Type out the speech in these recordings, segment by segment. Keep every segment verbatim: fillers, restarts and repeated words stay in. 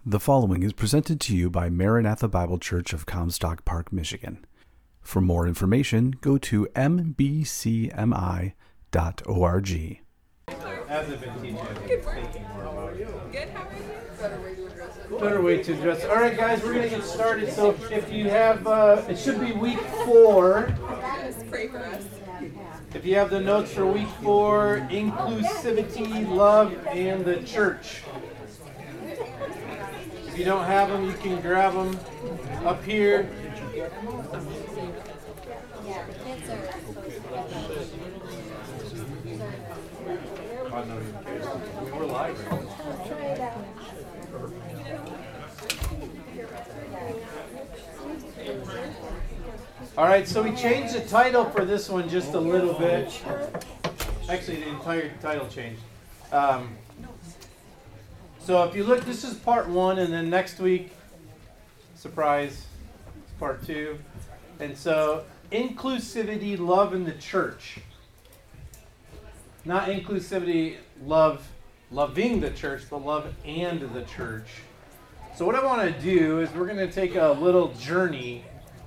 The following is presented to you by Maranatha Bible Church of Comstock Park, Michigan. For more information, go to m b c m i dot org. As I've been teaching, I've been thinking more about it. Good, how are you? Better way to address. All right, guys, we're going to get started. So if you have, uh, it should be week four. Just pray for us. If you have the notes for week four, inclusivity, love, and the church. If you don't have them, you can grab them up here. Oh, no, you can't. I mean, we're live right now. All right, so we changed the title for this one just a little bit. Actually, the entire title changed. Um, so if you look, this is part one, and then next week, surprise, part two. And so, inclusivity, love in the church. Not inclusivity, love, loving the church, but love and the church. So what I want to do is we're going to take a little journey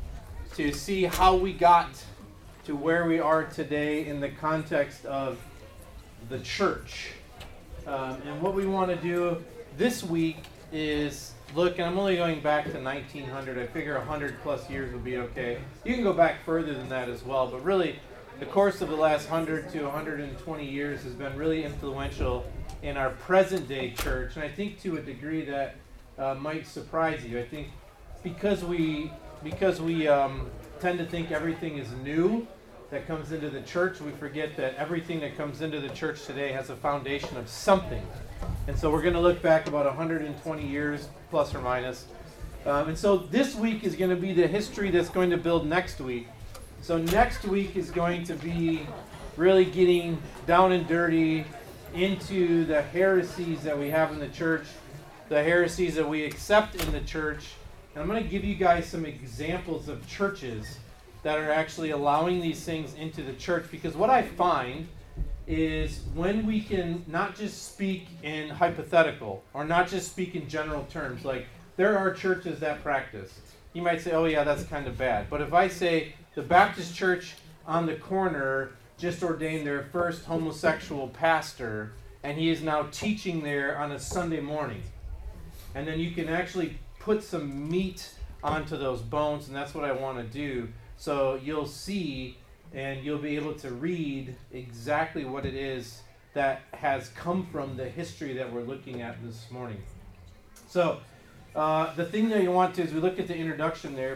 to see how we got to where we are today in the context of the church. Um, and what we want to do this week is look, and I'm only going back to nineteen hundred. I figure one hundred plus years would be okay. You can go back further than that as well, but really the course of the last one hundred to one hundred twenty years has been really influential in our present day church, and I think to a degree that uh, might surprise you. I think because we because we um, tend to think everything is new that comes into the church, we forget that everything that comes into the church today has a foundation of something. And so we're going to look back about one hundred twenty years, plus or minus. Um, and so this week is going to be the history that's going to build next week. So next week is going to be really getting down and dirty into the heresies that we have in the church, the heresies that we accept in the church. And I'm going to give you guys some examples of churches that are actually allowing these things into the church, because what I find is when we can not just speak in hypothetical or not just speak in general terms, like there are churches that practice. You might say, oh yeah, that's kind of bad. But if I say the Baptist church on the corner just ordained their first homosexual pastor, and he is now teaching there on a Sunday morning, and then you can actually put some meat onto those bones, and that's what I want to do. So you'll see and you'll be able to read exactly what it is that has come from the history that we're looking at this morning. So uh, the thing that you want to is we look at the introduction there.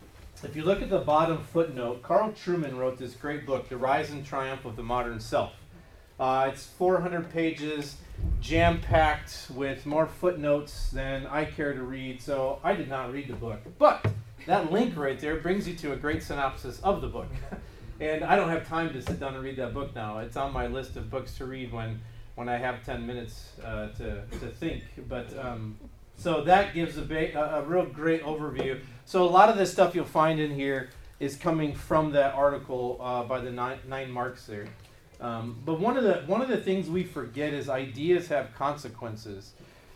If you look at the bottom footnote, Carl Trueman wrote this great book, The Rise and Triumph of the Modern Self. Uh, it's four hundred pages, jam-packed with more footnotes than I care to read, so I did not read the book. But that link right there brings you to a great synopsis of the book. And I don't have time to sit down and read that book now. It's on my list of books to read when, when I have ten minutes uh, to, to think. But um, so that gives a, ba- a, a real great overview. So a lot of the stuff you'll find in here is coming from that article uh, by the nine, nine marks there. Um, but one of the one of the things we forget is ideas have consequences.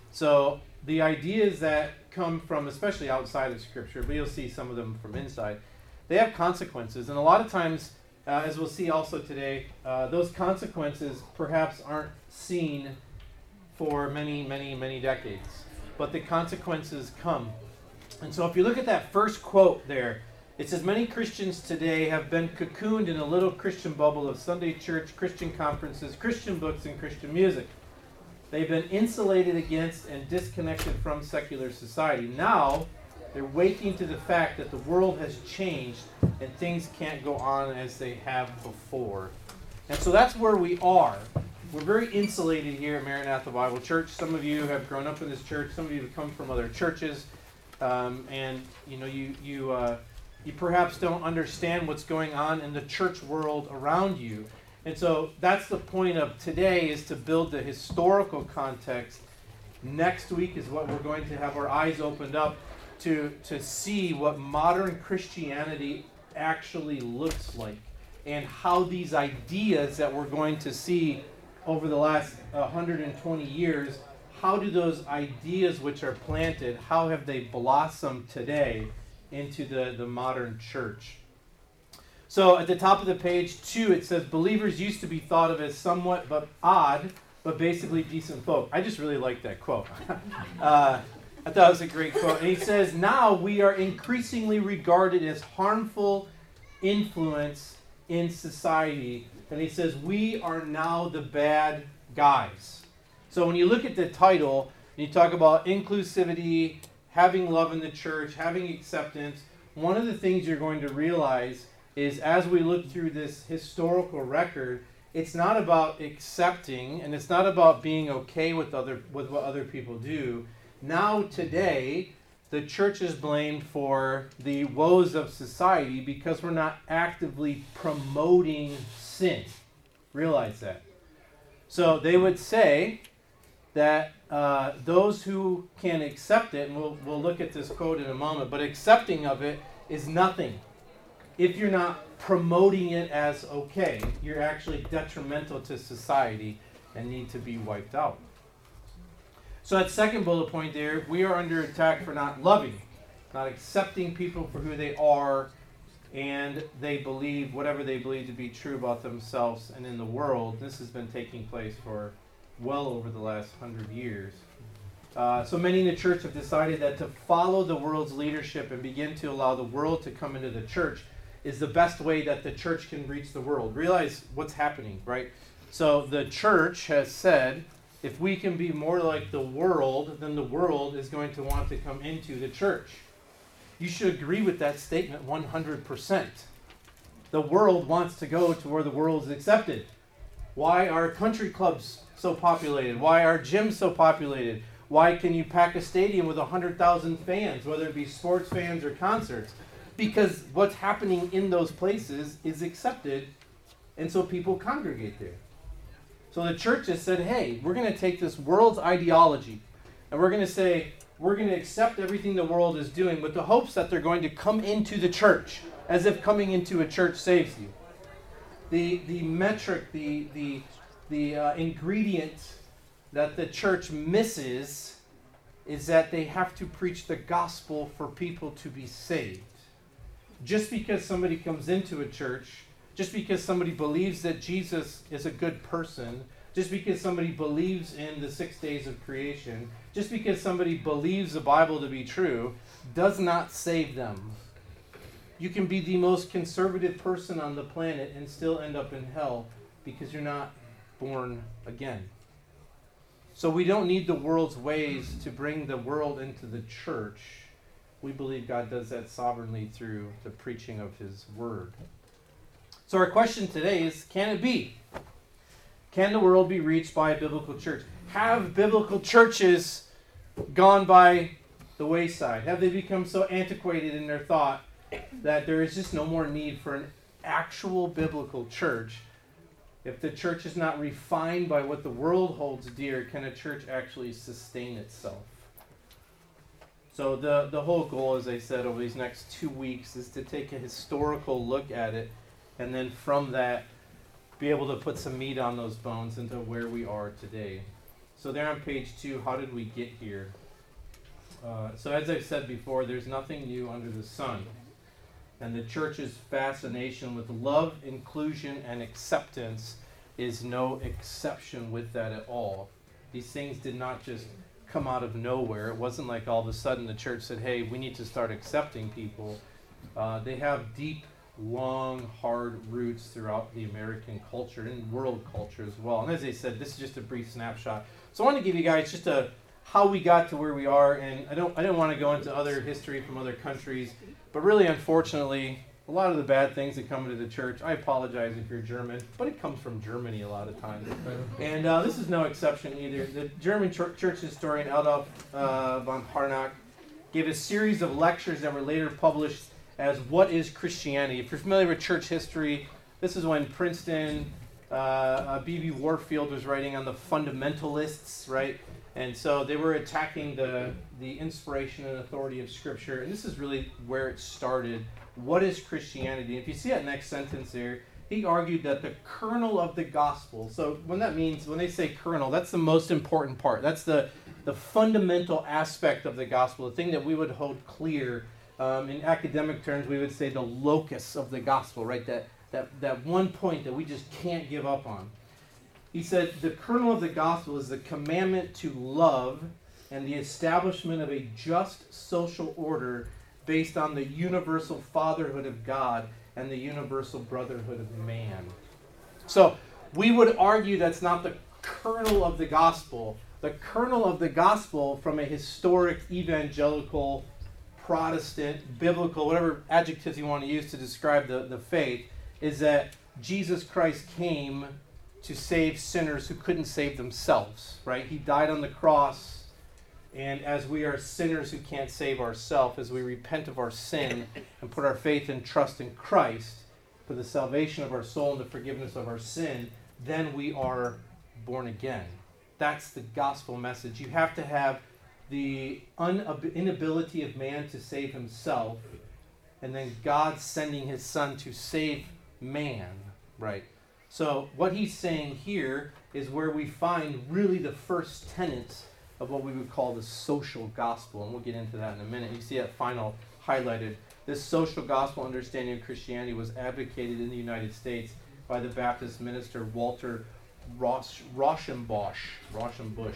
So the ideas that come from, especially outside of Scripture, but you'll see some of them from inside, they have consequences. And a lot of times, uh, as we'll see also today, uh, those consequences perhaps aren't seen for many, many, many decades. But the consequences come. And so if you look at that first quote there, it says, many Christians today have been cocooned in a little Christian bubble of Sunday church, Christian conferences, Christian books, and Christian music. They've been insulated against and disconnected from secular society. Now, they're waking to the fact that the world has changed and things can't go on as they have before. And so that's where we are. We're very insulated here at Maranatha Bible Church. Some of you have grown up in this church. Some of you have come from other churches. Um, and, you know, you... you uh, You perhaps don't understand what's going on in the church world around you. And so that's the point of today, is to build the historical context. Next week is what we're going to have our eyes opened up to, to see what modern Christianity actually looks like, and how these ideas that we're going to see over the last one hundred twenty years, how do those ideas which are planted, how have they blossomed today into the, the modern church? So at the top of the page, two, it says, believers used to be thought of as somewhat but odd, but basically decent folk. I just really like that quote. uh, I thought it was a great quote. And he says, now we are increasingly regarded as harmful influence in society. And he says, we are now the bad guys. So when you look at the title, and you talk about inclusivity, having love in the church, having acceptance, one of the things you're going to realize is as we look through this historical record, it's not about accepting, and it's not about being okay with other with what other people do. Now, today, the church is blamed for the woes of society because we're not actively promoting sin. Realize that. So they would say that uh, those who can accept it, and we'll, we'll look at this quote in a moment, but accepting of it is nothing. If you're not promoting it as okay, you're actually detrimental to society and need to be wiped out. So that second bullet point there, we are under attack for not loving, not accepting people for who they are, and they believe whatever they believe to be true about themselves and in the world. This has been taking place for well over the last hundred years. Uh, so many in the church have decided that to follow the world's leadership and begin to allow the world to come into the church is the best way that the church can reach the world. Realize what's happening, right? So the church has said, if we can be more like the world, then the world is going to want to come into the church. You should agree with that statement one hundred percent. The world wants to go to where the world is accepted. Why are country clubs so populated? Why are gyms so populated? Why can you pack a stadium with one hundred thousand fans, whether it be sports fans or concerts? Because what's happening in those places is accepted, and so people congregate there. So the church has said, hey, we're going to take this world's ideology, and we're going to say, we're going to accept everything the world is doing with the hopes that they're going to come into the church, as if coming into a church saves you. The the metric, the, the, the uh, ingredient that the church misses is that they have to preach the gospel for people to be saved. Just because somebody comes into a church, just because somebody believes that Jesus is a good person, just because somebody believes in the six days of creation, just because somebody believes the Bible to be true, does not save them. You can be the most conservative person on the planet and still end up in hell because you're not born again. So we don't need the world's ways to bring the world into the church. We believe God does that sovereignly through the preaching of His Word. So our question today is, can it be? Can the world be reached by a biblical church? Have biblical churches gone by the wayside? Have they become so antiquated in their thought that there is just no more need for an actual biblical church? If the church is not refined by what the world holds dear, can a church actually sustain itself? So the, the whole goal, as I said, over these next two weeks is to take a historical look at it, and then from that, be able to put some meat on those bones into where we are today. So there on page two, how did we get here? Uh, so as I've said before, there's nothing new under the sun. And the church's fascination with love, inclusion, and acceptance is no exception with that at all. These things did not just come out of nowhere. It wasn't like all of a sudden the church said, hey, we need to start accepting people. Uh, they have deep, long, hard roots throughout the American culture and world culture as well. And as I said, this is just a brief snapshot. So I want to give you guys just a how we got to where we are, and I don't I don't want to go into other history from other countries, but really, unfortunately, a lot of the bad things that come into the church, I apologize if you're German, but it comes from Germany a lot of times. And uh, this is no exception either. The German ch- church historian Adolf uh, von Harnack gave a series of lectures that were later published as What is Christianity? If you're familiar with church history, this is when Princeton, uh, uh, B B Warfield was writing on the fundamentalists, right? And so they were attacking the, the inspiration and authority of Scripture. And this is really where it started. What is Christianity? If you see that next sentence there, he argued that the kernel of the gospel, so when that means, when they say kernel, that's the most important part. That's the the fundamental aspect of the gospel, the thing that we would hold clear. Um, in academic terms, we would say the locus of the gospel, right? That, that, that one point that we just can't give up on. He said, the kernel of the gospel is the commandment to love and the establishment of a just social order based on the universal fatherhood of God and the universal brotherhood of man. So we would argue that's not the kernel of the gospel. The kernel of the gospel from a historic evangelical, Protestant, biblical, whatever adjectives you want to use to describe the, the faith, is that Jesus Christ came to save sinners who couldn't save themselves, right? He died on the cross, and as we are sinners who can't save ourselves, as we repent of our sin and put our faith and trust in Christ for the salvation of our soul and the forgiveness of our sin, then we are born again. That's the gospel message. You have to have the un- inability of man to save himself, and then God sending his son to save man, right? So what he's saying here is where we find really the first tenets of what we would call the social gospel, and we'll get into that in a minute. You see that final highlighted. This social gospel understanding of Christianity was advocated in the United States by the Baptist minister Walter Rosh, Rauschenbusch. Rauschenbusch.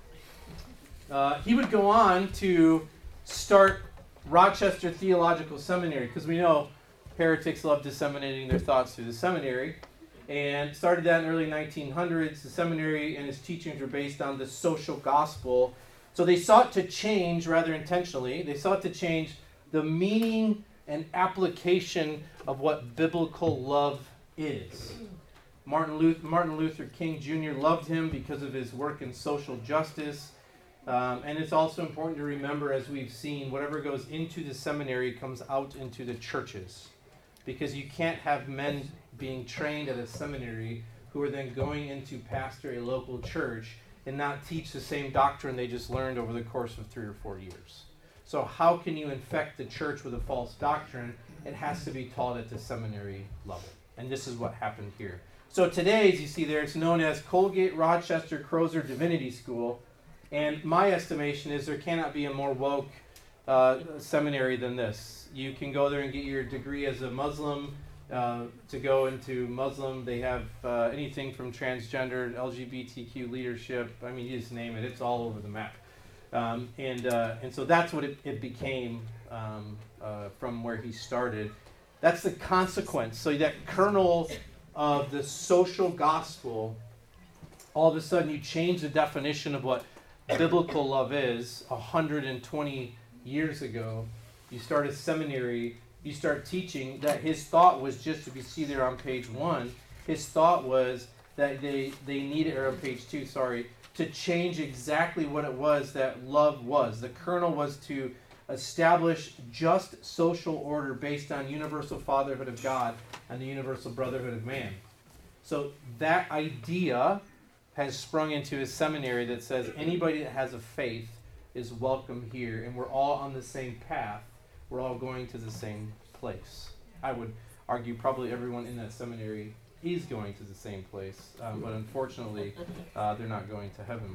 Uh, he would go on to start Rochester Theological Seminary, because we know heretics love disseminating their thoughts through the seminary, and started that in the early nineteen hundreds. The seminary and its teachings were based on the social gospel. So they sought to change, rather intentionally, they sought to change the meaning and application of what biblical love is. Martin Luther, Martin Luther King Junior loved him because of his work in social justice. Um, and it's also important to remember, as we've seen, whatever goes into the seminary comes out into the churches. Because you can't have men being trained at a seminary who are then going in to pastor a local church and not teach the same doctrine they just learned over the course of three or four years. So how can you infect the church with a false doctrine? It has to be taught at the seminary level. And this is what happened here. So today, as you see there, it's known as Colgate Rochester Crozer Divinity School. And my estimation is there cannot be a more woke uh, seminary than this. You can go there and get your degree as a Muslim. Uh, to go into Muslim, they have uh, anything from transgender, L G B T Q leadership. I mean, you just name it. It's all over the map. Um, and uh, and so that's what it, it became um, uh, from where he started. That's the consequence. So that kernel of the social gospel, all of a sudden you change the definition of what biblical love is. one hundred twenty years ago, you start a seminary, you start teaching that his thought was just, if you see there on page one, his thought was that they, they needed, or on page two, sorry, to change exactly what it was that love was. The kernel was to establish just social order based on universal fatherhood of God and the universal brotherhood of man. So that idea has sprung into a seminary that says anybody that has a faith is welcome here, and we're all on the same path. We're all going to the same place. I would argue probably everyone in that seminary is going to the same place, um, but unfortunately, uh, they're not going to heaven.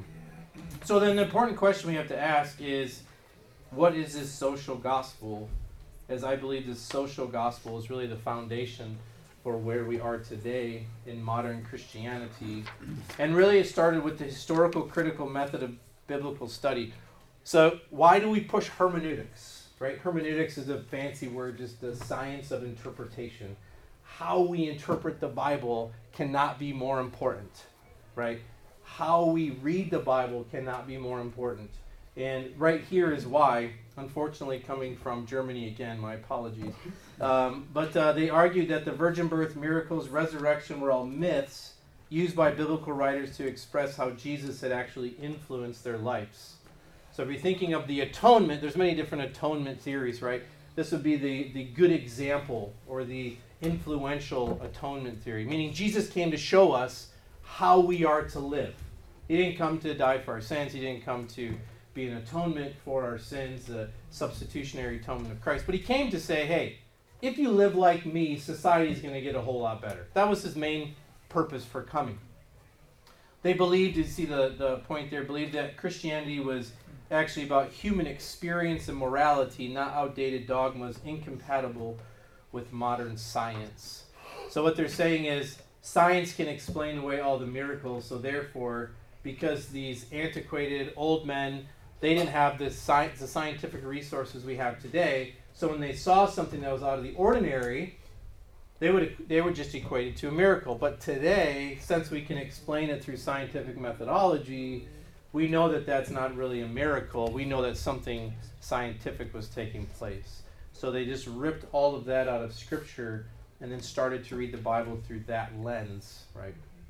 So then the important question we have to ask is, what is this social gospel? As I believe this social gospel is really the foundation for where we are today in modern Christianity. And really it started with the historical critical method of biblical study. So why do we push hermeneutics, right? Hermeneutics is a fancy word, just the science of interpretation. How we interpret the Bible cannot be more important, right? How we read the Bible cannot be more important. And right here is why, unfortunately coming from Germany again, my apologies. Um, but uh, they argued that the virgin birth, miracles, resurrection were all myths used by biblical writers to express how Jesus had actually influenced their lives. So if you're thinking of the atonement, there's many different atonement theories, right? This would be the, the good example or the influential atonement theory, meaning Jesus came to show us how we are to live. He didn't come to die for our sins. He didn't come to be an atonement for our sins, the substitutionary atonement of Christ. But he came to say, hey, if you live like me, society is going to get a whole lot better. That was his main purpose for coming. They believed, you see the, the point there, believed that Christianity was actually about human experience and morality, not outdated dogmas incompatible with modern science. So what they're saying is science can explain away all the miracles, so therefore, because these antiquated old men, they didn't have the, sci- the scientific resources we have today, so when they saw something that was out of the ordinary, they would they would just equate it to a miracle. But today, since we can explain it through scientific methodology, we know that that's not really a miracle. We know that something scientific was taking place. So they just ripped all of that out of Scripture and then started to read the Bible through that lens, right?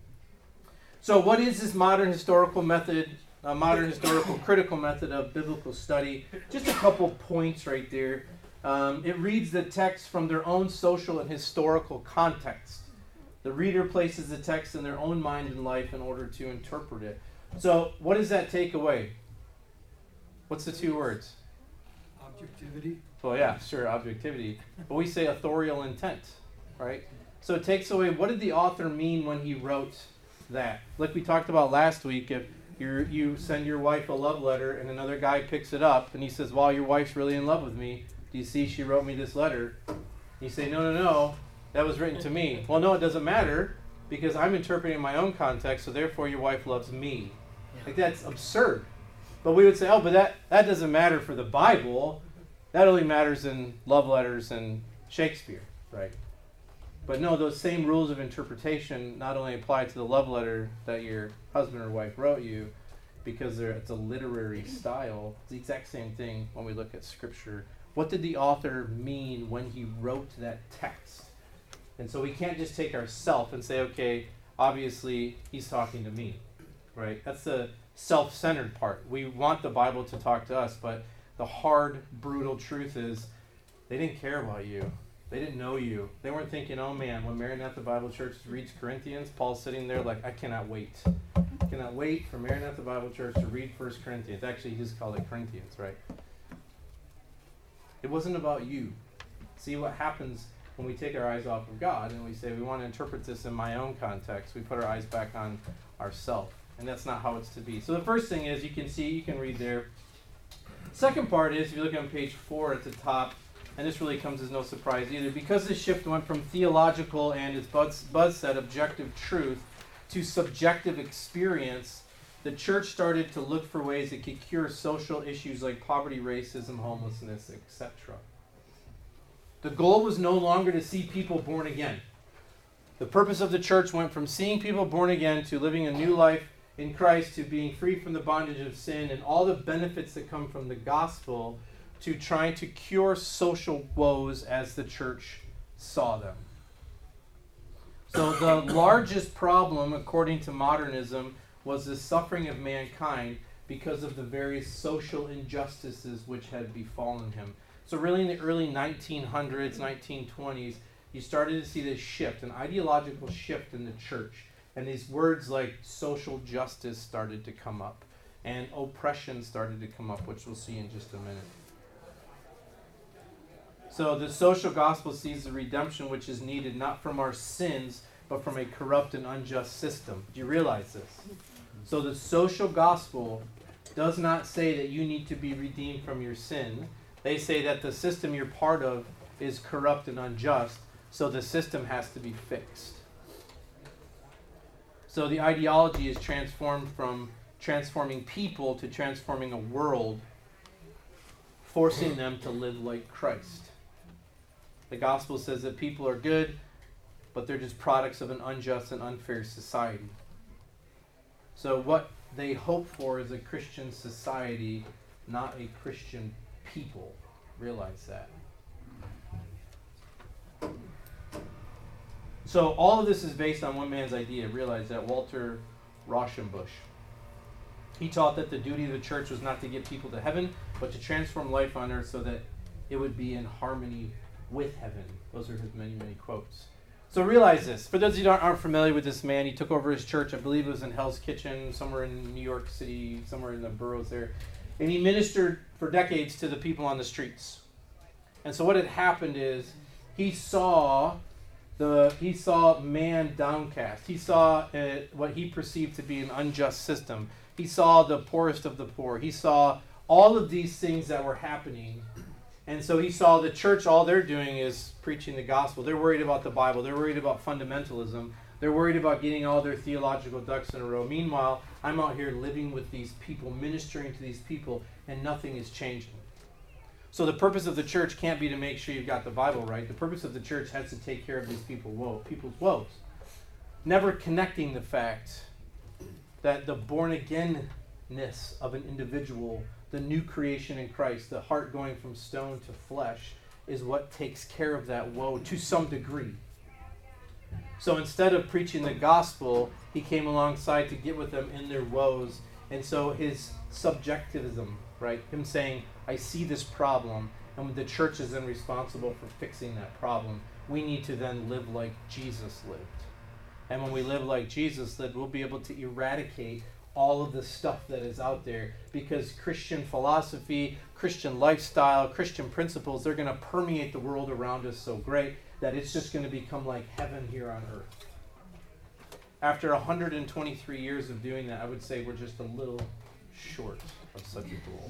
So what is this modern historical method, uh, modern historical critical method of biblical study? Just a couple points right there. Um, it reads the text from their own social and historical context. The reader places the text in their own mind and life in order to interpret it. So what does that take away? What's the two words? Objectivity. Well, yeah, sure, objectivity. But we say authorial intent, right? So it takes away, what did the author mean when he wrote that? Like we talked about last week, if you you send your wife a love letter and another guy picks it up and he says, wow, your wife's really in love with me. Do you see she wrote me this letter? You say, no, no, no, that was written to me. Well, no, it doesn't matter because I'm interpreting my own context, so therefore your wife loves me. Like, that's absurd. But we would say, oh, but that, that doesn't matter for the Bible. That only matters in love letters and Shakespeare, right? But no, those same rules of interpretation not only apply to the love letter that your husband or wife wrote you, because it's a literary style. It's the exact same thing when we look at Scripture. What did the author mean when he wrote that text? And so we can't just take ourself and say, okay, obviously he's talking to me, right? That's the self-centered part. We want the Bible to talk to us, but the hard, brutal truth is they didn't care about you. They didn't know you. They weren't thinking, oh man, when Maranatha Bible Church reads Corinthians, Paul's sitting there like, I cannot wait. I cannot wait for Maranatha Bible Church to read First Corinthians. Actually, he just called it Corinthians, right? It wasn't about you. See what happens when we take our eyes off of God and we say, we want to interpret this in my own context. We put our eyes back on ourselves. And that's not how it's to be. So the first thing is, you can see, you can read there. Second part is, if you look on page four at the top, and this really comes as no surprise either, because this shift went from theological and, as Buzz, Buzz said, objective truth to subjective experience, the church started to look for ways it could cure social issues like poverty, racism, homelessness, et cetera. The goal was no longer to see people born again. The purpose of the church went from seeing people born again to living a new life in Christ, to being free from the bondage of sin and all the benefits that come from the gospel, to trying to cure social woes as the church saw them. So the largest problem, according to modernism, was the suffering of mankind because of the various social injustices which had befallen him. So really in the early nineteen hundreds, nineteen twenties, you started to see this shift, an ideological shift in the church. And these words like social justice started to come up. And oppression started to come up, which we'll see in just a minute. So the social gospel sees the redemption which is needed not from our sins, but from a corrupt and unjust system. Do you realize this? So the social gospel does not say that you need to be redeemed from your sin. They say that the system you're part of is corrupt and unjust, so the system has to be fixed. So the ideology is transformed from transforming people to transforming a world, forcing them to live like Christ. The gospel says that people are good, but they're just products of an unjust and unfair society. So what they hope for is a Christian society, not a Christian people. Realize that. So all of this is based on one man's idea. Realize that, Walter Rauschenbusch. He taught that the duty of the church was not to get people to heaven, but to transform life on earth so that it would be in harmony with heaven. Those are his many, many quotes. So realize this. For those of you that aren't familiar with this man, he took over his church. I believe it was in Hell's Kitchen, somewhere in New York City, somewhere in the boroughs there. And he ministered for decades to the people on the streets. And so what had happened is he saw The, he saw man downcast. He saw uh, what he perceived to be an unjust system. He saw the poorest of the poor. He saw all of these things that were happening. And so he saw the church, all they're doing is preaching the gospel. They're worried about the Bible. They're worried about fundamentalism. They're worried about getting all their theological ducks in a row. Meanwhile, I'm out here living with these people, ministering to these people, and nothing is changing. So the purpose of the church can't be to make sure you've got the Bible right. The purpose of the church has to take care of these people woe, people's woes. Never connecting the fact that the born-again-ness of an individual, the new creation in Christ, the heart going from stone to flesh, is what takes care of that woe to some degree. So instead of preaching the gospel, he came alongside to get with them in their woes. And so his subjectivism, right, him saying, I see this problem, and the church is then responsible for fixing that problem. We need to then live like Jesus lived. And when we live like Jesus lived, we'll be able to eradicate all of the stuff that is out there, because Christian philosophy, Christian lifestyle, Christian principles, they're going to permeate the world around us so great that it's just going to become like heaven here on earth. After one hundred twenty-three years of doing that, I would say we're just a little short of such a goal.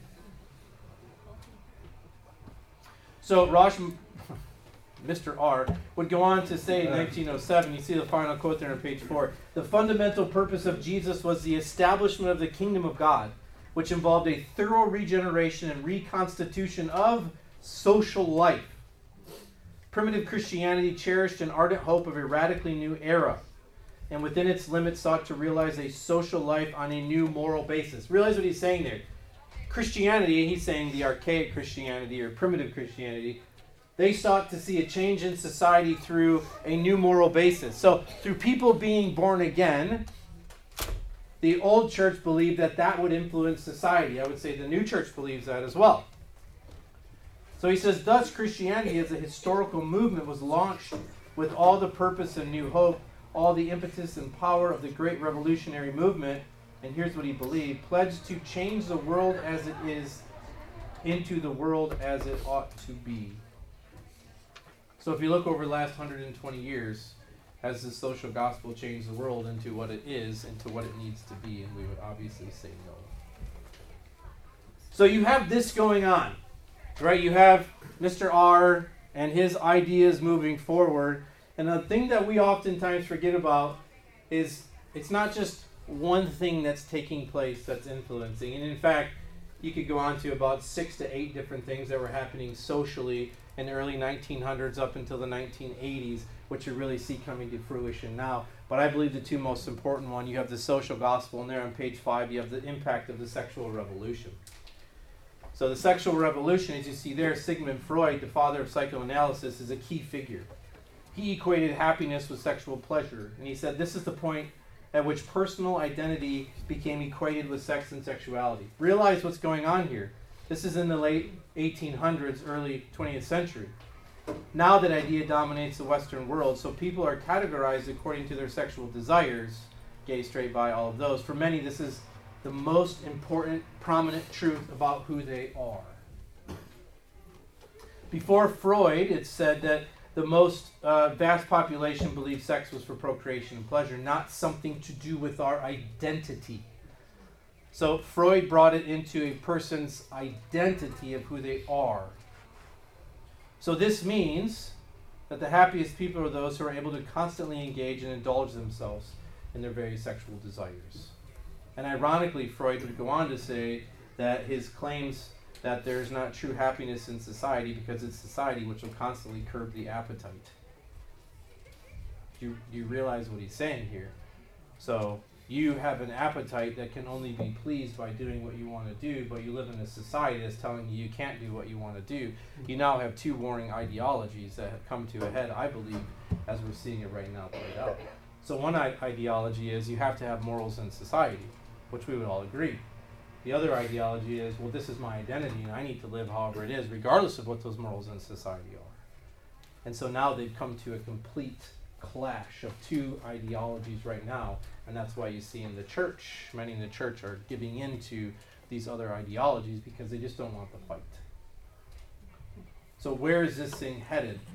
So Rosh, Mister R, would go on to say in nineteen oh seven, you see the final quote there on page four, the fundamental purpose of Jesus was the establishment of the kingdom of God, which involved a thorough regeneration and reconstitution of social life. Primitive Christianity cherished an ardent hope of a radically new era, and within its limits sought to realize a social life on a new moral basis. Realize what he's saying there. Christianity, he's saying the archaic Christianity or primitive Christianity, they sought to see a change in society through a new moral basis. So through people being born again, the old church believed that that would influence society. I would say the new church believes that as well. So he says, thus Christianity as a historical movement was launched with all the purpose and new hope, all the impetus and power of the great revolutionary movement, and here's what he believed, pledged to change the world as it is into the world as it ought to be. So if you look over the last one hundred twenty years, has the social gospel changed the world into what it is, into what it needs to be? And we would obviously say no. So you have this going on, right? You have Mister R and his ideas moving forward. And the thing that we oftentimes forget about is it's not just one thing that's taking place that's influencing. And in fact, you could go on to about six to eight different things that were happening socially in the early nineteen hundreds up until the nineteen eighties, which you really see coming to fruition now. But I believe the two most important one, you have the social gospel, and there on page five, you have the impact of the sexual revolution. So the sexual revolution, as you see there, Sigmund Freud, the father of psychoanalysis, is a key figure. He equated happiness with sexual pleasure, and he said this is the point at which personal identity became equated with sex and sexuality. Realize what's going on here. This is in the late eighteen hundreds, early twentieth century. Now that idea dominates the Western world, so people are categorized according to their sexual desires, gay, straight, bi, all of those. For many, this is the most important, prominent truth about who they are. Before Freud, it's said that the most uh, vast population believed sex was for procreation and pleasure, not something to do with our identity. So Freud brought it into a person's identity of who they are. So this means that the happiest people are those who are able to constantly engage and indulge themselves in their various sexual desires. And ironically, Freud would go on to say that his claims that there's not true happiness in society because it's society which will constantly curb the appetite. Do you, do you realize what he's saying here? So you have an appetite that can only be pleased by doing what you want to do, but you live in a society that's telling you you can't do what you want to do. You now have two warring ideologies that have come to a head, I believe, as we're seeing it right now played out. So one I- ideology is you have to have morals in society, which we would all agree. The other ideology is, well, this is my identity, and I need to live however it is, regardless of what those morals in society are. And so now they've come to a complete clash of two ideologies right now, and that's why you see in the church, many in the church are giving in to these other ideologies because they just don't want the fight. So where is this thing headed?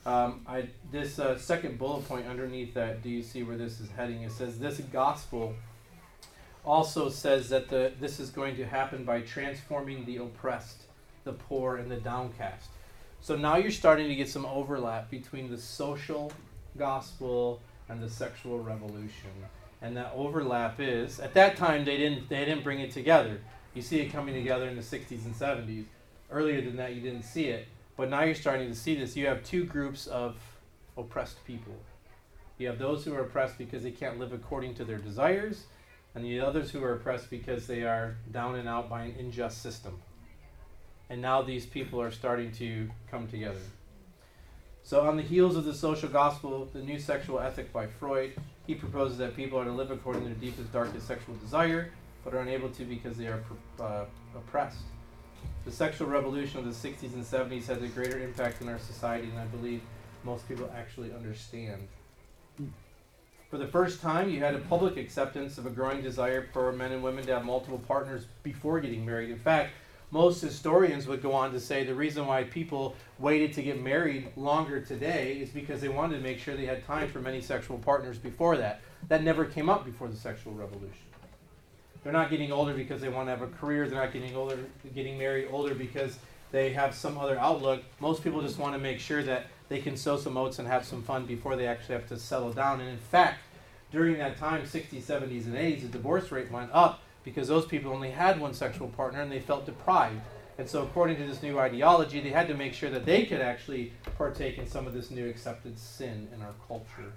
Um, I, this uh, second bullet point underneath that, do you see where this is heading? It says this gospel also says that the this is going to happen by transforming the oppressed, the poor, and the downcast. So now you're starting to get some overlap between the social gospel and the sexual revolution. And that overlap is, at that time they didn't they didn't bring it together. You see it coming together in the sixties and seventies. Earlier than that you didn't see it. But now you're starting to see this. You have two groups of oppressed people. You have those who are oppressed because they can't live according to their desires, and the others who are oppressed because they are down and out by an unjust system. And now these people are starting to come together. So on the heels of the social gospel, the new sexual ethic by Freud, he proposes that people are to live according to their deepest, darkest sexual desire, but are unable to because they are uh, oppressed. The sexual revolution of the sixties and seventies has a greater impact on our society than I believe most people actually understand. For the first time, you had a public acceptance of a growing desire for men and women to have multiple partners before getting married. In fact, most historians would go on to say the reason why people waited to get married longer today is because they wanted to make sure they had time for many sexual partners before that. That never came up before the sexual revolution. They're not getting older because they want to have a career. They're not getting older, getting married older because they have some other outlook. Most people just want to make sure that they can sow some oats and have some fun before they actually have to settle down. And in fact, during that time, sixties, seventies, and eighties, the divorce rate went up because those people only had one sexual partner and they felt deprived. And so according to this new ideology, they had to make sure that they could actually partake in some of this new accepted sin in our culture.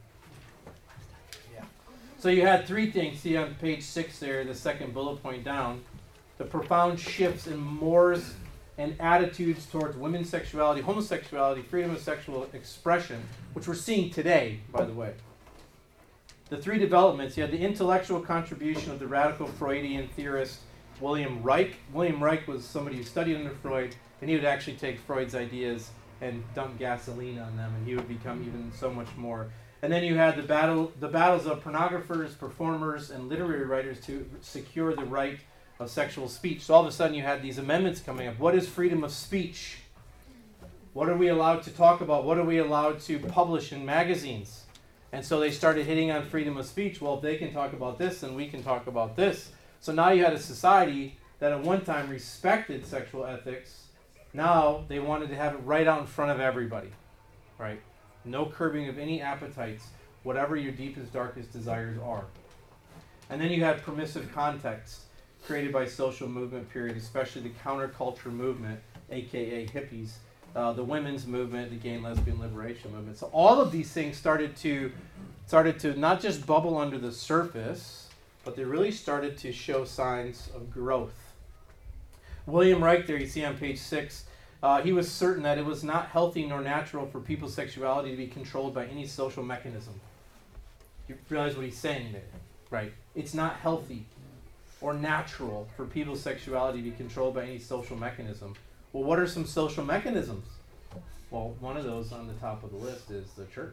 So you had three things, see on page six there, the second bullet point down, the profound shifts in mores and attitudes towards women's sexuality, homosexuality, freedom of sexual expression, which we're seeing today, by the way. The three developments, you had the intellectual contribution of the radical Freudian theorist William Reich. William Reich was somebody who studied under Freud, and he would actually take Freud's ideas and dump gasoline on them, and he would become even so much more. And then you had the battle, the battles of pornographers, performers, and literary writers to secure the right of sexual speech. So all of a sudden you had these amendments coming up. What is freedom of speech? What are we allowed to talk about? What are we allowed to publish in magazines? And so they started hitting on freedom of speech. Well, if they can talk about this, then we can talk about this. So now you had a society that at one time respected sexual ethics. Now they wanted to have it right out in front of everybody, right? No curbing of any appetites, whatever your deepest, darkest desires are. And then you had permissive context created by social movement period, especially the counterculture movement, aka hippies, uh, the women's movement, the gay and lesbian liberation movement. So all of these things started to started to not just bubble under the surface, but they really started to show signs of growth. William Reich, there you see on page six, Uh, he was certain that it was not healthy nor natural for people's sexuality to be controlled by any social mechanism. You realize what he's saying there, right? It's not healthy or natural for people's sexuality to be controlled by any social mechanism. Well, what are some social mechanisms? Well, one of those on the top of the list is the church,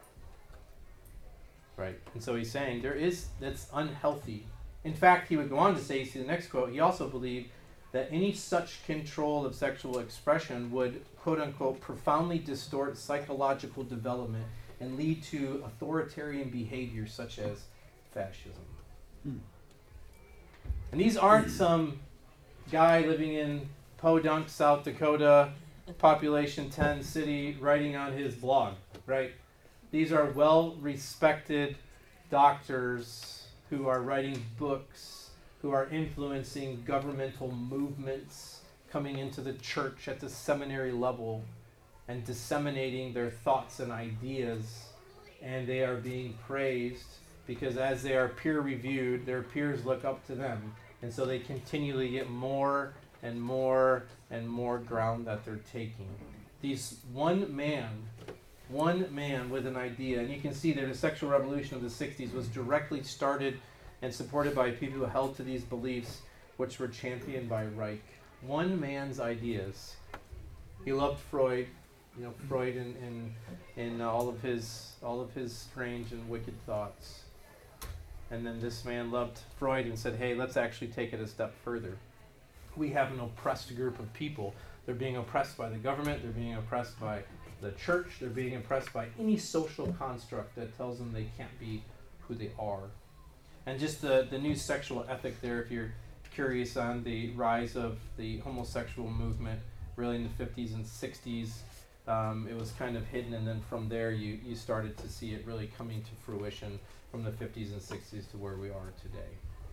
right? And so he's saying there is, that's unhealthy. In fact, he would go on to say, you see the next quote, he also believed that any such control of sexual expression would, quote-unquote, profoundly distort psychological development and lead to authoritarian behavior such as fascism. Mm. And these aren't some guy living in Podunk, South Dakota, population ten city, writing on his blog, right? These are well-respected doctors who are writing books, who are influencing governmental movements, coming into the church at the seminary level and disseminating their thoughts and ideas. And they are being praised because as they are peer-reviewed, their peers look up to them. And so they continually get more and more and more ground that they're taking. These one man, one man with an idea, and you can see that the sexual revolution of the sixties was directly started and supported by people who held to these beliefs, which were championed by Reich. One man's ideas. He loved Freud, you know, Freud and in, in, in uh, all of his all of his strange and wicked thoughts. And then this man loved Freud and said, "Hey, let's actually take it a step further. We have an oppressed group of people. They're being oppressed by the government. They're being oppressed by the church. They're being impressed by any social construct that tells them they can't be who they are. And just the, the new sexual ethic there, if you're curious on the rise of the homosexual movement, really in the fifties and sixties, um, it was kind of hidden, and then from there you, you started to see it really coming to fruition from the fifties and sixties to where we are today.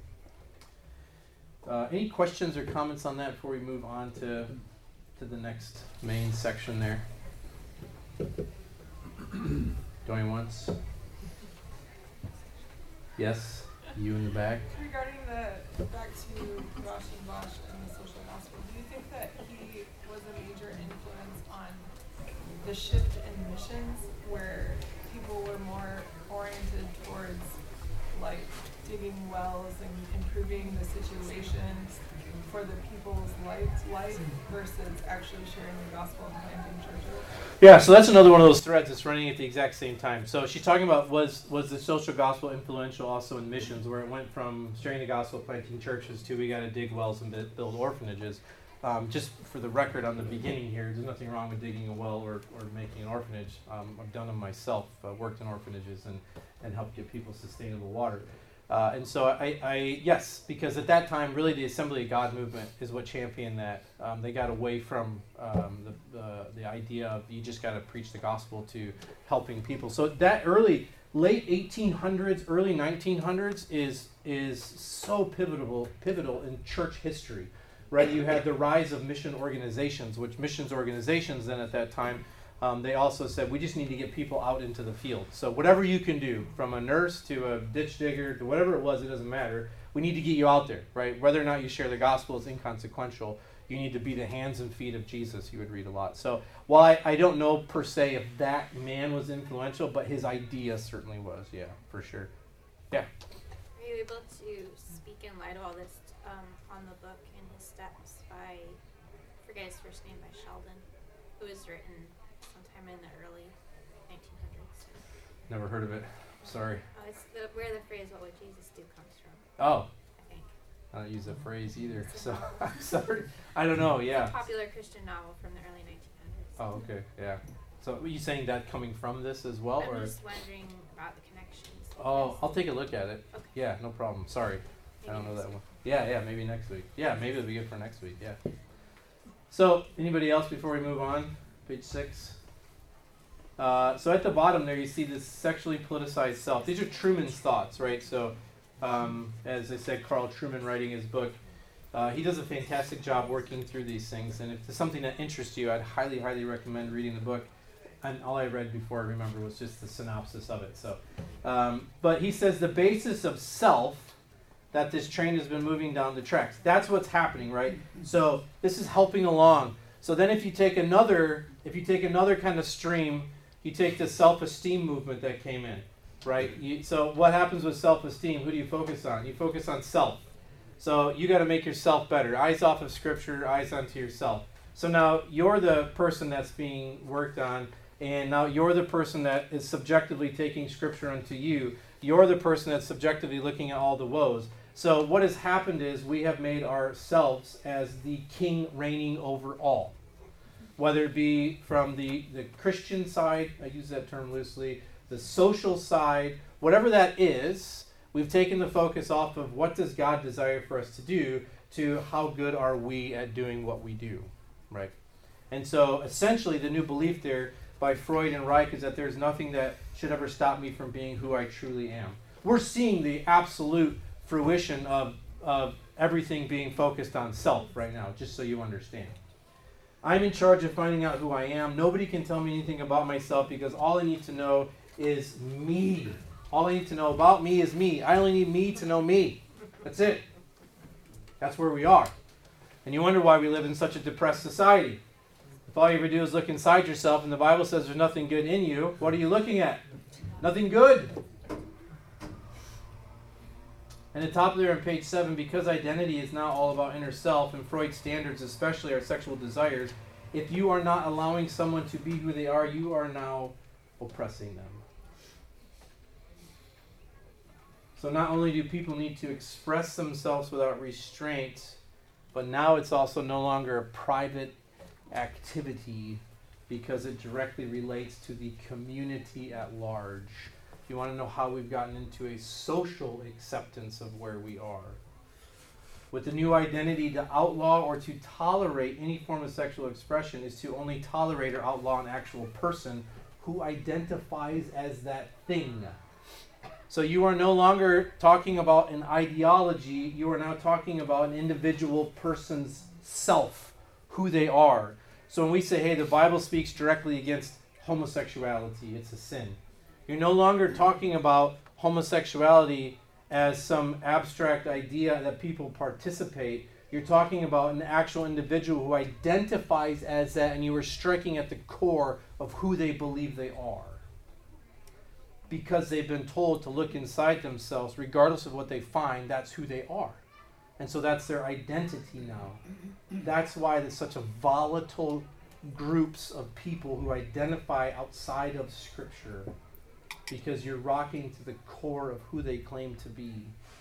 Uh, any questions or comments on that before we move on to to the next main section there? Going once? Yes, you in the back. Regarding the, back to Sebastian Bosch and the social gospel, do you think that he was a major influence on the shift in missions where people were more oriented towards like digging wells and improving the situations for the people's life, life versus actually sharing the gospel and planting churches? Yeah, so that's another one of those threads that's running at the exact same time. So she's talking about was was the social gospel influential also in missions, where it went from sharing the gospel, planting churches, to we got to dig wells and build orphanages. Um, just for the record on the beginning here, there's nothing wrong with digging a well or, or making an orphanage. Um, I've done them myself, uh, worked in orphanages and, and helped give people sustainable water. Uh, and so I, I, yes, because at that time, really the Assembly of God movement is what championed that. Um, they got away from um, the, the the idea of you just got to preach the gospel to helping people. So that early, late eighteen hundreds, early nineteen hundreds is is so pivotal pivotal in church history, right? You had the rise of mission organizations, which missions organizations then at that time. Um, they also said, we just need to get people out into the field. So whatever you can do, from a nurse to a ditch digger to whatever it was, it doesn't matter. We need to get you out there, right? Whether or not you share the gospel is inconsequential. You need to be the hands and feet of Jesus, you would read a lot. So while I, I don't know per se if that man was influential, but his idea certainly was, yeah, for sure. Yeah? Are you able to speak in light of all this um, on the book In His Steps by, I forget his first name, by Sheldon, who was written sometime in the early nineteen hundreds. Never heard of it. Sorry. Oh, it's the, where the phrase "What would Jesus do" comes from. Oh. I think. I don't use that phrase either, so I'm sorry. I don't know, yeah. It's a popular Christian novel from the early nineteen hundreds. Oh, okay, yeah. So are you saying that coming from this as well? I'm or? just wondering about the connections. Oh, I'll take a look at it. Okay. Yeah, no problem. Sorry. Maybe I don't know next that week. one. Yeah, yeah, maybe next week. Yeah, maybe it'll be good for next week, yeah. So, anybody else before we move on? Page six. Uh, so at the bottom there you see this sexually politicized self. These are Truman's thoughts, right? So, um, as I said, Carl Truman writing his book, uh, he does a fantastic job working through these things. And if it's something that interests you, I'd highly, highly recommend reading the book. And all I read before I remember was just the synopsis of it. So, um, but he says the basis of self that this train has been moving down the tracks. That's what's happening, right? So this is helping along. So then if you take another, if you take another kind of stream, you take the self-esteem movement that came in, right? You, so what happens with self-esteem? Who do you focus on? You focus on self. So you got to make yourself better. Eyes off of Scripture, eyes onto yourself. So now you're the person that's being worked on, and now you're the person that is subjectively taking Scripture unto you. You're the person that's subjectively looking at all the woes. So what has happened is we have made ourselves as the king reigning over all. Whether it be from the, the Christian side, I use that term loosely, the social side, whatever that is, we've taken the focus off of what does God desire for us to do to how good are we at doing what we do, right? And so essentially the new belief there by Freud and Reich is that there's nothing that should ever stop me from being who I truly am. We're seeing the absolute fruition of, of everything being focused on self right now, just so you understand. I'm in charge of finding out who I am. Nobody can tell me anything about myself because all I need to know is me. All I need to know about me is me. I only need me to know me. That's it. That's where we are. And you wonder why we live in such a depressed society. If all you ever do is look inside yourself and the Bible says there's nothing good in you, what are you looking at? Nothing good. And the top there on page seven, because identity is now all about inner self, and Freud's standards especially are sexual desires, if you are not allowing someone to be who they are, you are now oppressing them. So not only do people need to express themselves without restraint, but now it's also no longer a private activity because it directly relates to the community at large. You want to know how we've gotten into a social acceptance of where we are. With the new identity, to outlaw or to tolerate any form of sexual expression is to only tolerate or outlaw an actual person who identifies as that thing. So you are no longer talking about an ideology, you are now talking about an individual person's self, who they are. So when we say, hey, the Bible speaks directly against homosexuality, it's a sin. You're no longer talking about homosexuality as some abstract idea that people participate. You're talking about an actual individual who identifies as that, and you are striking at the core of who they believe they are. Because they've been told to look inside themselves, regardless of what they find, that's who they are. And so that's their identity now. That's why there's such a volatile groups of people who identify outside of Scripture, because you're rocking to the core of who they claim to be.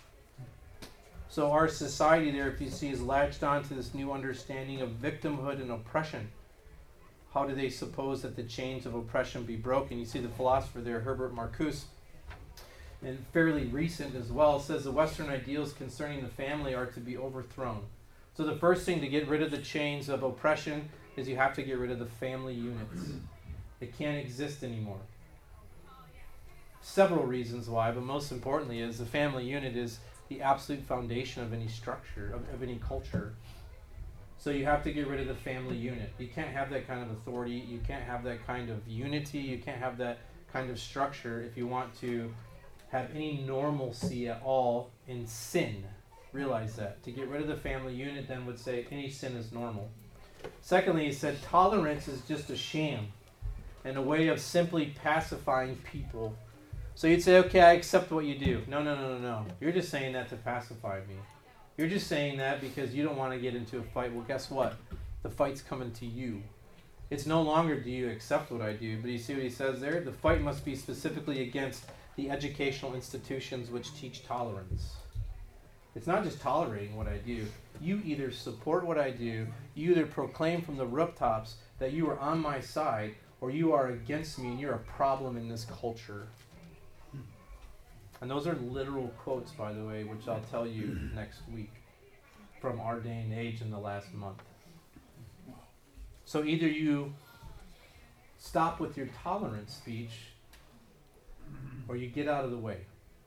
So our society there, if you see, is latched on to this new understanding of victimhood and oppression. How do they suppose that the chains of oppression be broken? You see the philosopher there, Herbert Marcuse, and fairly recent as well, says the Western ideals concerning the family are to be overthrown. So the first thing to get rid of the chains of oppression is you have to get rid of the family units. It can't exist anymore. Several reasons why, but most importantly is the family unit is the absolute foundation of any structure, of, of any culture. So you have to get rid of the family unit. You can't have that kind of authority. You can't have that kind of unity. You can't have that kind of structure if you want to have any normalcy at all in sin. Realize that. To get rid of the family unit then would say any sin is normal. Secondly, he said tolerance is just a sham and a way of simply pacifying people. So you'd say, okay, I accept what you do. No, no, no, no, no. You're just saying that to pacify me. You're just saying that because you don't want to get into a fight. Well, guess what? The fight's coming to you. It's no longer do you accept what I do, but you see what he says there? The fight must be specifically against the educational institutions which teach tolerance. It's not just tolerating what I do. You either support what I do, you either proclaim from the rooftops that you are on my side, or you are against me and you're a problem in this culture. And those are literal quotes, by the way, which I'll tell you next week from our day and age in the last month. So either you stop with your tolerance speech or you get out of the way.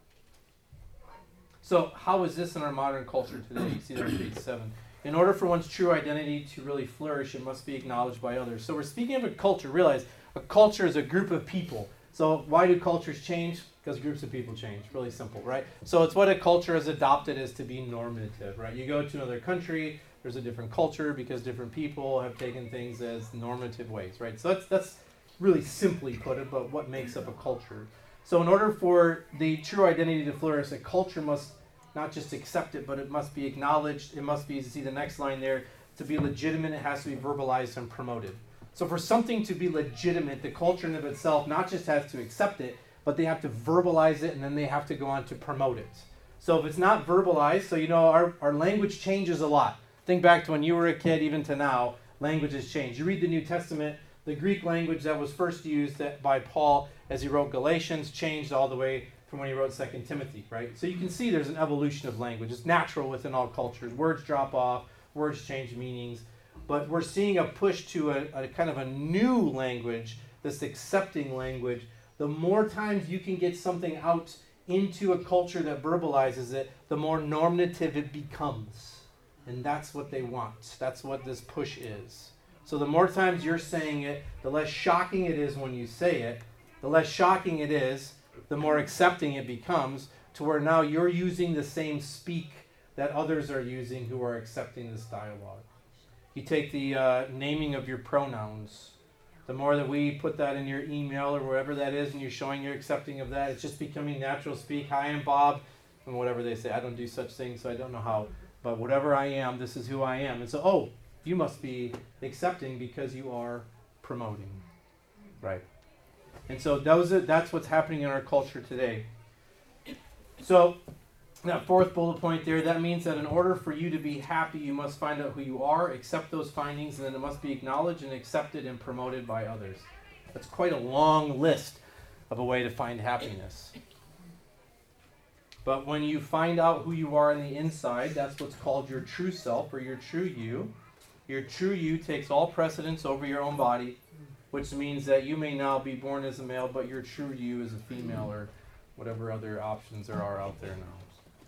So how is this in our modern culture today? You see that on page seven. In order for one's true identity to really flourish, it must be acknowledged by others. So we're speaking of a culture. Realize a culture is a group of people. So why do cultures change? Because groups of people change. Really simple, right? So it's what a culture has adopted as to be normative, right? You go to another country, there's a different culture because different people have taken things as normative ways, right? So that's that's really simply put it, but what makes up a culture. So in order for the true identity to flourish, a culture must not just accept it, but it must be acknowledged. It must be, you see the next line there, to be legitimate, it has to be verbalized and promoted. So for something to be legitimate, the culture in of itself not just has to accept it, but they have to verbalize it, and then they have to go on to promote it. So if it's not verbalized, so you know our, our language changes a lot. Think back to when you were a kid, even to now, language has changed. You read the New Testament, the Greek language that was first used by Paul as he wrote Galatians changed all the way from when he wrote Second Timothy, right? So you can see there's an evolution of language. It's natural within all cultures. Words drop off, words change meanings. But we're seeing a push to a, a kind of a new language, this accepting language. The more times you can get something out into a culture that verbalizes it, the more normative it becomes. And that's what they want. That's what this push is. So the more times you're saying it, the less shocking it is when you say it. The less shocking it is, the more accepting it becomes, to where now you're using the same speak that others are using who are accepting this dialogue. You take the uh, naming of your pronouns. The more that we put that in your email or wherever that is, and you're showing you're accepting of that, it's just becoming natural speak. Hi, I'm Bob, and whatever they say. I don't do such things, so I don't know how. But whatever I am, this is who I am. And so, oh, you must be accepting because you are promoting. Right. And so those are, that's what's happening in our culture today. So That fourth bullet point there, that means that in order for you to be happy, you must find out who you are, accept those findings, and then it must be acknowledged and accepted and promoted by others. That's quite a long list of a way to find happiness. But when you find out who you are on the inside, that's what's called your true self or your true you. Your true you takes all precedence over your own body, which means that you may now be born as a male, but your true you is a female or whatever other options there are out there now.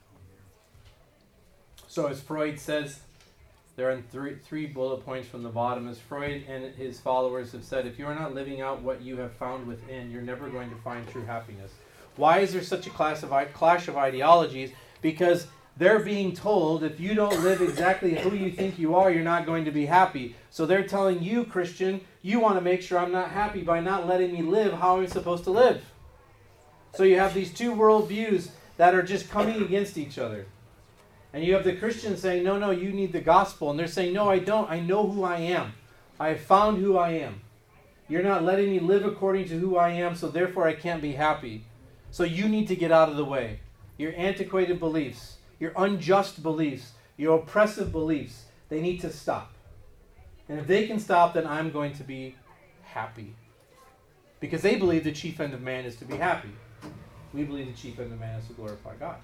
So as Freud says, there are three, three bullet points from the bottom. As Freud and his followers have said, if you are not living out what you have found within, you're never going to find true happiness. Why is there such a clash of, clash of ideologies? Because they're being told if you don't live exactly who you think you are, you're not going to be happy. So they're telling you, Christian, you want to make sure I'm not happy by not letting me live how I'm supposed to live. So you have these two worldviews that are just coming against each other. And you have the Christians saying, no, no, you need the gospel. And they're saying, no, I don't. I know who I am. I have found who I am. You're not letting me live according to who I am, so therefore I can't be happy. So you need to get out of the way. Your antiquated beliefs, your unjust beliefs, your oppressive beliefs, they need to stop. And if they can stop, then I'm going to be happy. Because they believe the chief end of man is to be happy. We believe the chief end of man is to glorify God.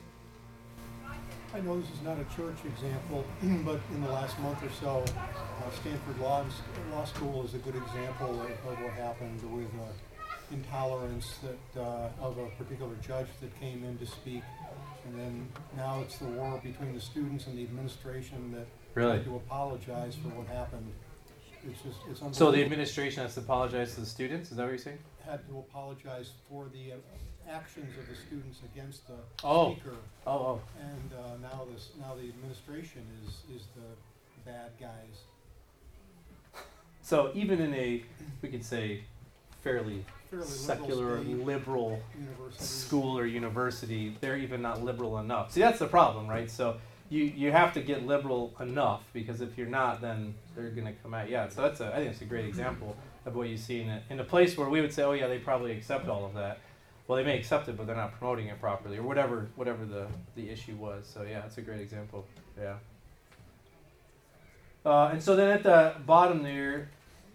I know this is not a church example, but in the last month or so, uh, Stanford Law, Law School is a good example of, of what happened with uh, intolerance that uh, of a particular judge that came in to speak. And then now it's the war between the students and the administration that Really? had to apologize for what happened. It's just, it's unbelievable. So the administration has to apologize to the students? Is that what you're saying? Had to apologize for the uh, actions of the students against the Oh. speaker. Oh, oh. And uh, now this, now the administration is, is the bad guys. So even in a, we could say, fairly Fairly secular, liberal state liberal universities. school or university, they're even not liberal enough. See, that's the problem, right? So you, you have to get liberal enough, because if you're not, then they're going to come at you. Yeah, so that's a, I think it's a great example of what you see in a, in a place where we would say, oh yeah, they probably accept all of that. Well, they may accept it, but they're not promoting it properly, or whatever whatever the, the issue was. So yeah, it's a great example. Yeah. Uh, and so then at the bottom there,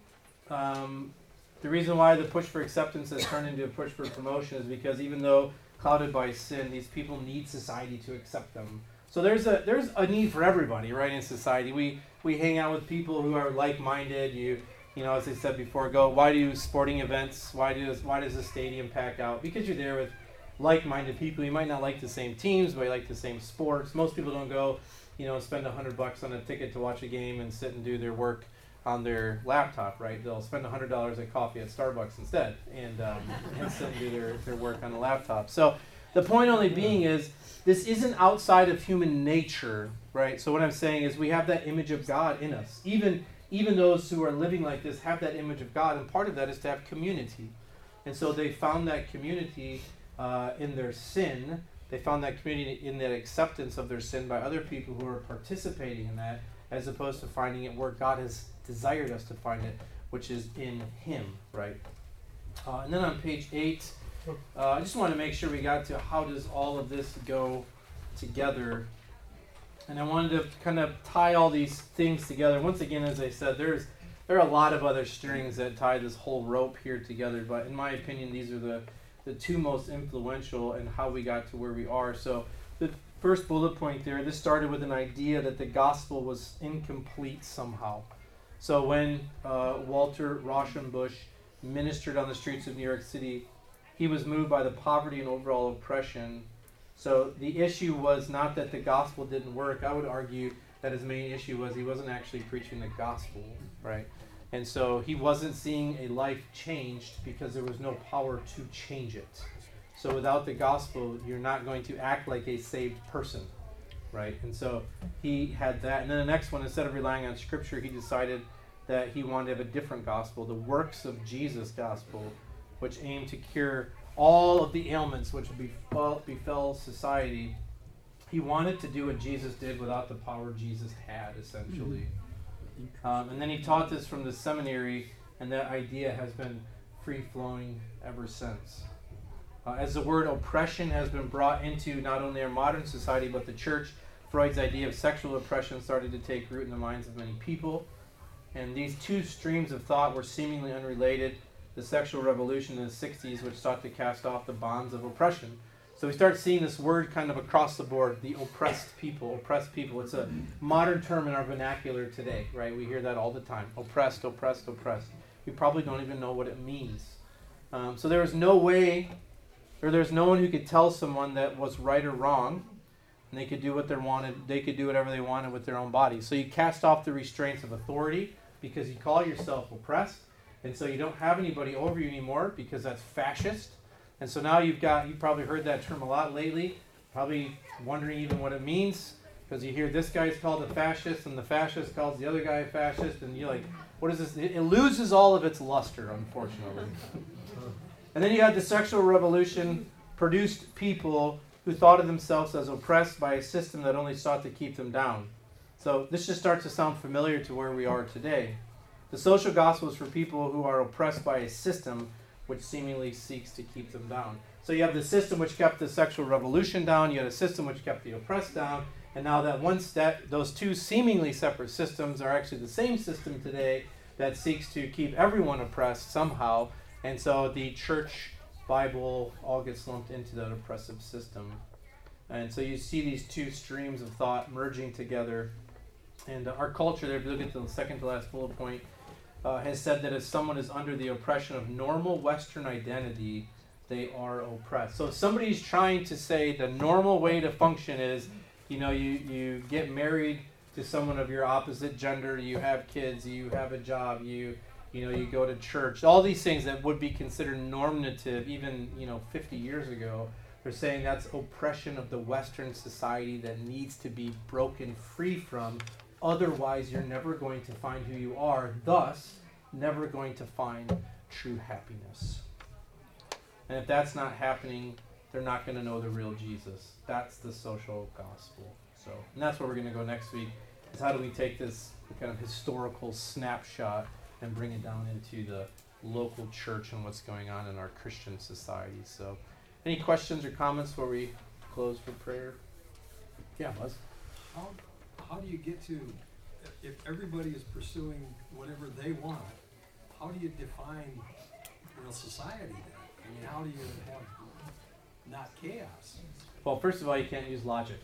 um, the reason why the push for acceptance has turned into a push for promotion is because even though clouded by sin, these people need society to accept them. So there's a there's a need for everybody, right, in society. We we hang out with people who are like-minded. You you know, as I said before, go, why do sporting events, why does why does the stadium pack out? Because you're there with like-minded people. You might not like the same teams, but you like the same sports. Most people don't go, you know, spend a hundred bucks on a ticket to watch a game and sit and do their work on their laptop, right? They'll spend a hundred dollars at coffee at Starbucks instead, and um, and sit and do their, their work on a laptop. So the point only being is, this isn't outside of human nature, right? So what I'm saying is we have that image of God in us. Even even those who are living like this have that image of God, and part of that is to have community. And so they found that community uh, in their sin. They found that community in that acceptance of their sin by other people who are participating in that, as opposed to finding it where God has desired us to find it, which is in Him, right? Uh, and then on page eight, uh, I just want to make sure we got to how does all of this go together. And I wanted to kind of tie all these things together. Once again, as I said, there's there are a lot of other strings that tie this whole rope here together, but in my opinion, these are the, the two most influential in how we got to where we are. So the first bullet point there, this started with an idea that the gospel was incomplete somehow. So when uh, Walter Rauschenbusch ministered on the streets of New York City, he was moved by the poverty and overall oppression. So the issue was not that the gospel didn't work. I would argue that his main issue was he wasn't actually preaching the gospel, right? And so he wasn't seeing a life changed because there was no power to change it. So without the gospel, you're not going to act like a saved person, right? And so he had that. And then the next one, instead of relying on Scripture, he decided that he wanted to have a different gospel, the works of Jesus gospel, which aimed to cure all of the ailments which befell, befell society. He wanted to do what Jesus did without the power Jesus had, essentially. Um, and then he taught this from the seminary, and that idea has been free-flowing ever since. Uh, as the word oppression has been brought into not only our modern society but the church, Freud's idea of sexual oppression started to take root in the minds of many people. And these two streams of thought were seemingly unrelated. The sexual revolution in the sixties, which sought to cast off the bonds of oppression. So we start seeing this word kind of across the board, the oppressed people, oppressed people. It's a modern term in our vernacular today, right? We hear that all the time. Oppressed, oppressed, oppressed. We probably don't even know what it means. Um, so there was no way, or there's no one who could tell someone that was right or wrong, and they could do what they wanted. They could do whatever they wanted with their own bodies. So you cast off the restraints of authority because you call yourself oppressed, and so you don't have anybody over you anymore because that's fascist. And so now you've got, you've probably heard that term a lot lately, probably wondering even what it means, because you hear this guy's called a fascist, and the fascist calls the other guy a fascist, and you're like, what is this? It, it loses all of its luster, unfortunately. And then you had the sexual revolution, produced people who thought of themselves as oppressed by a system that only sought to keep them down. So this just starts to sound familiar to where we are today. The social gospel is for people who are oppressed by a system which seemingly seeks to keep them down. So you have the system which kept the sexual revolution down, you had a system which kept the oppressed down, and now that once that those two seemingly separate systems are actually the same system today that seeks to keep everyone oppressed somehow, and so the church Bible all gets lumped into that oppressive system. And so you see these two streams of thought merging together, and uh, our culture there, if you look at the second to last bullet point, Uh, has said that if someone is under the oppression of normal Western identity, they are oppressed. So if somebody's trying to say the normal way to function is, you know, you, you get married to someone of your opposite gender, you have kids, you have a job, you you know, you go to church, all these things that would be considered normative even, you know, fifty years ago, they're saying that's oppression of the Western society that needs to be broken free from. Otherwise, you're never going to find who you are, thus, never going to find true happiness. And if that's not happening, they're not going to know the real Jesus. That's the social gospel. So, and that's where we're going to go next week, is how do we take this kind of historical snapshot and bring it down into the local church and what's going on in our Christian society. So, any questions or comments before we close for prayer? Yeah, Buzz. How, how do you get to, if everybody is pursuing whatever they want, how do you define real society then? I mean, how do you have not chaos? Well, first of all, you can't use logic.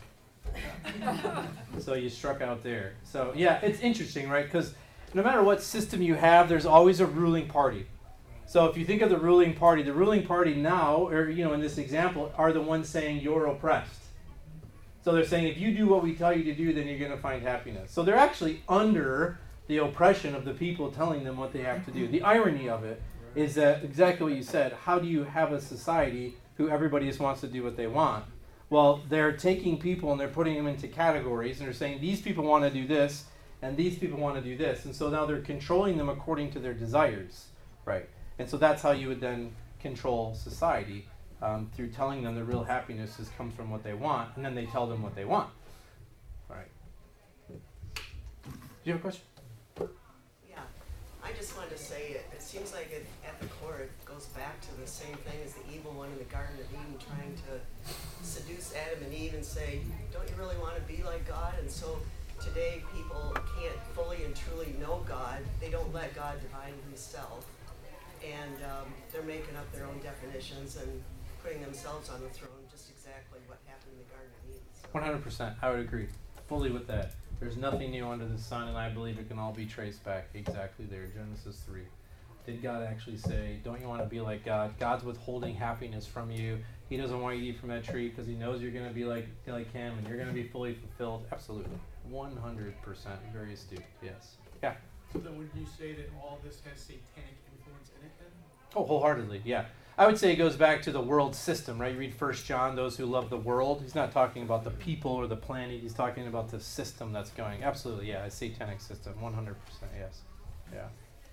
So you struck out there. So yeah, it's interesting, right? Because no matter what system you have, there's always a ruling party. So if you think of the ruling party, the ruling party now, or you know, in this example, are the ones saying you're oppressed. So they're saying if you do what we tell you to do, then you're going to find happiness. So they're actually under the oppression of the people telling them what they have to do. The irony of it is that exactly what you said. How do you have a society who everybody just wants to do what they want? Well, they're taking people and they're putting them into categories, and they're saying these people want to do this, and these people want to do this. And so now they're controlling them according to their desires, right? And so that's how you would then control society, um, through telling them the real happiness is, comes from what they want, and then they tell them what they want. All right. Do you have a question? Yeah, I just wanted to say it, it seems like it, at the core it goes back to the same thing as the evil one in the Garden of Eden trying to seduce Adam and Eve and say, don't you really want to be like God? And so today people can't fully and truly know God. They don't let God define himself. And um, they're making up their own definitions and putting themselves on the throne, just exactly what happened in the Garden of Eden. So. one hundred percent. I would agree fully with that. There's nothing new under the sun, and I believe it can all be traced back exactly there. Genesis three. Did God actually say, don't you want to be like God? God's withholding happiness from you. He doesn't want you to eat from that tree because he knows you're going to be like, like him and you're going to be fully fulfilled. Absolutely. one hundred percent. Very astute. Yes. Yeah. So then would you say that all this has satanic influence in it then? Oh, wholeheartedly, yeah. I would say it goes back to the world system, right? You read First John, those who love the world. He's not talking about the people or the planet. He's talking about the system that's going. Absolutely, yeah, a satanic system, one hundred percent, yes. Yeah.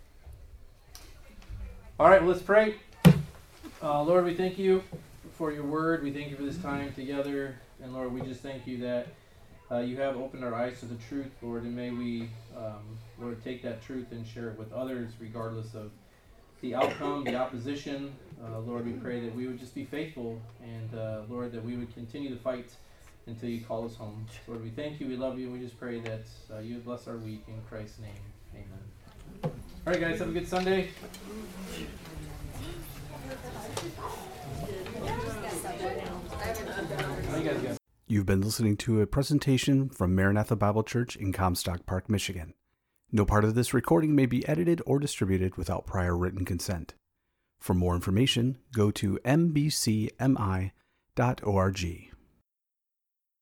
All right, well, let's pray. Uh, Lord, we thank you for your word. We thank you for this time together. And Lord, we just thank you that uh, you have opened our eyes to the truth, Lord, and may we, um, Lord, take that truth and share it with others regardless of the outcome, the opposition. Uh, Lord, we pray that we would just be faithful, and uh, Lord, that we would continue to fight until you call us home. Lord, we thank you, we love you, and we just pray that uh, you would bless our week in Christ's name. Amen. All right, guys, have a good Sunday. How you guys go? You've been listening to a presentation from Maranatha Bible Church in Comstock Park, Michigan. No part of this recording may be edited or distributed without prior written consent. For more information, go to m b c m i dot org.